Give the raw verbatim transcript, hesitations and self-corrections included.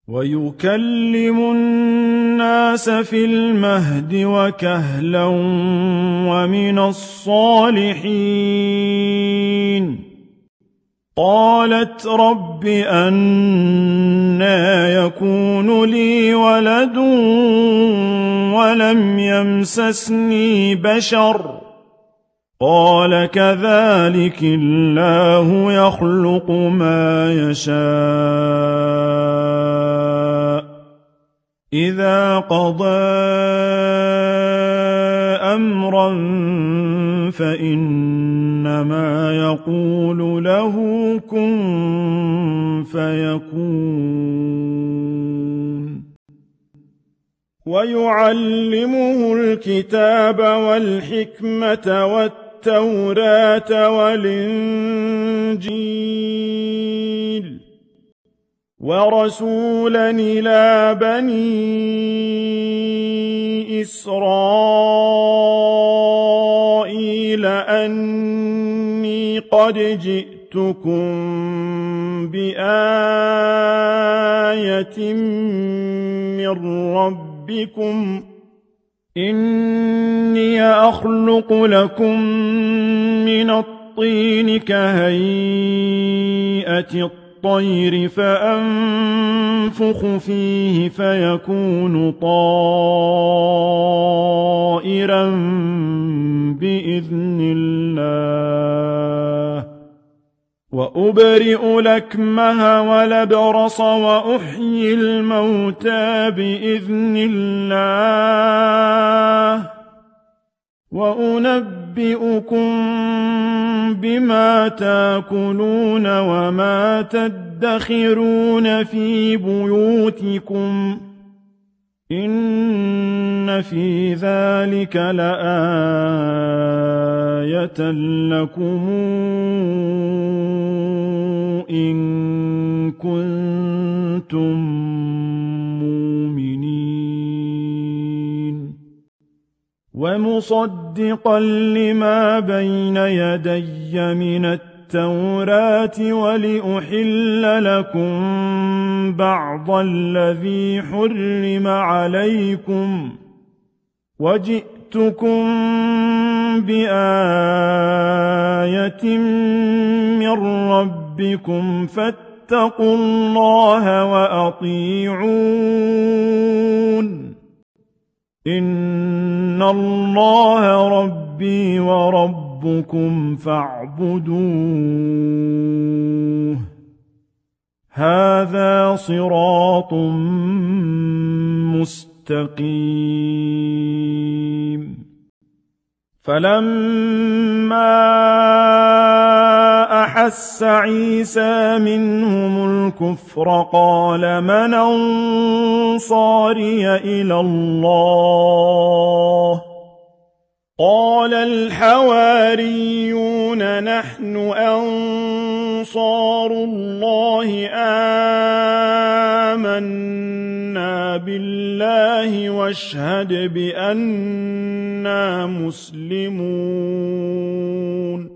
ويكلم الناس في المهد وكهلا ومن الصالحين. قالت رب أنى يكون لي ولد ولم يمسسني بشر قال كذلك الله يخلق ما يشاء إذا قضى أمرا فإنما يقول له كن فيكون. ويعلمه الكتاب والحكمة والتوراة والإنجيل ورسولا إلى بني إسرائيل أني قد جئتكم بآية من ربكم إني أخلق لكم من الطين كهيئة الطير فأنفخ فيه فيكون طائرا بإذن الله. وأبرئ الأكمه والأبرص وأحيي الموتى بإذن الله وأنبئكم بما تأكلون وما تدخرون في بيوتكم إن في ذلك لآية لكم إن كنتم مؤمنين. ومصدقا لما بين يدي من التوراة ولأحل لكم بعض الذي حرم عليكم وجئتكم بآية من ربكم فاتقوا الله وأطيعون إن الله ربي وربكم فاعبدوه هذا صراط مستقيم. فلما أحس عيسى منهم الكفر قال من أنصاري إلى الله قال الحواريون نحن أنصار الله آمنا بالله واشهد بأننا مسلمون.